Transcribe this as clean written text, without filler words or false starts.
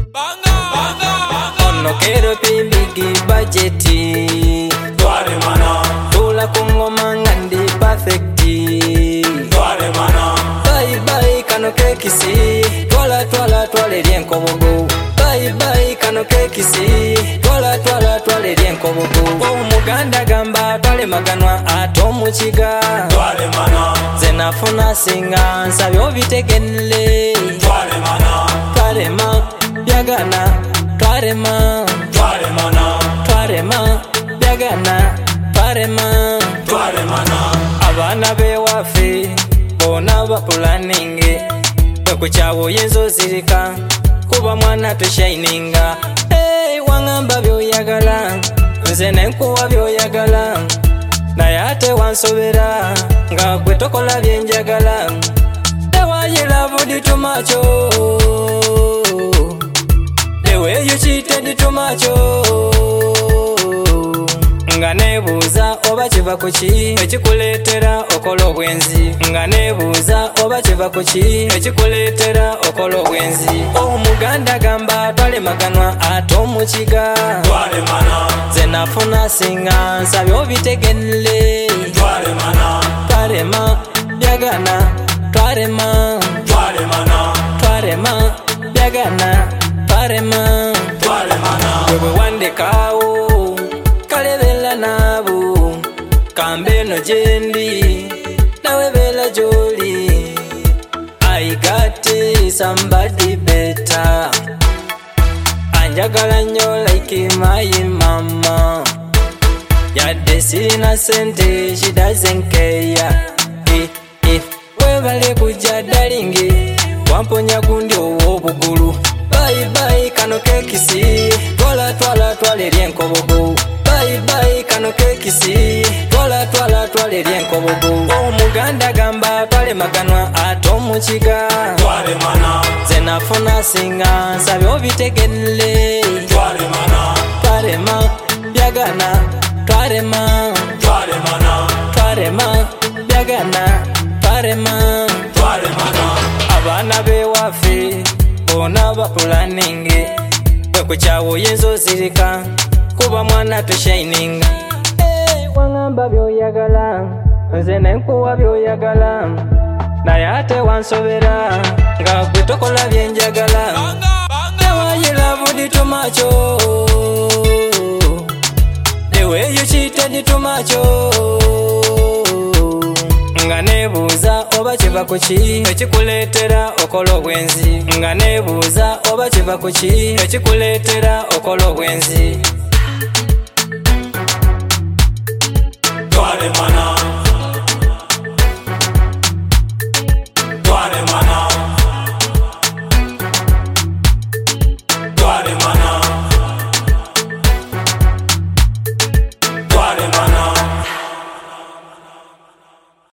Ono quiero big budget. Twale mana. Tula kungoma ngandi perfect. Twale mana. Bye bye kano kekisi. Twale lienkobogo. Bye bye kano kekisi. Twale lienkobogo. Omuganda gamba twale maganwa atomuchiga. Twale mana. Zenafuna singa nsabyo bitegenle. Twale mana. Twarema byagana. Twarema byagana. Twale mana. Abana bewafe bona bapulaninge kwekuchawo yenzo zirika kuba mwana tushininga. Hey, wangamba byoyagala nze nenkuwa byoyagala naye ate wansobera nga gwe tokola byenjagala. The way you love it too much, the way you cheated too much. Nga nebuuza oba kiva kuki ekikuleetera okola obwenzi. Nga nebuuza oba kiva kuki ekikuleetera okola obwenzi. Omuganda gamba twale maganwa ate omukiga. Twale mana. Nze nafuna singa nsabye obitegenle. Twale mana. Twarema byagana. Twarema byagana. Twale mana. Wewe wandekawo kalebela nabo kambe no jendi nawe bela joli. I got somebody better anjagala nnyo like my mama. Yadde sirina sente she doesn't care. Webale kuja dalingi wamponya gundi ow'obugulu. Bye bye kano kekisi. Twale lienkobogo. Bye bye kano kekisi. Twale lienkobogo. Omuganda gamba twale maganwa ate omukiga. Twale mana. Nze nafuna singa nsabye obitegenle. Twale mana. Twarema byagana. Twarema byagana. Twale mana. Abana bewafe bona bapulaninge kwekuchawo yenzo zirika kuba mwana tushininga. Hey, wangamba byoyagala nze nenkuwa byoyagala naye ate wansobera nga gwe tokola byenjagala. The way you love it too much, the way you cheated too much. Nga nebuuza oba kiva kuki ekikuleetera okola obwenzi. Nga nebuuza oba kiva kuki ekikuleetera okola obwenzi. Twale mana.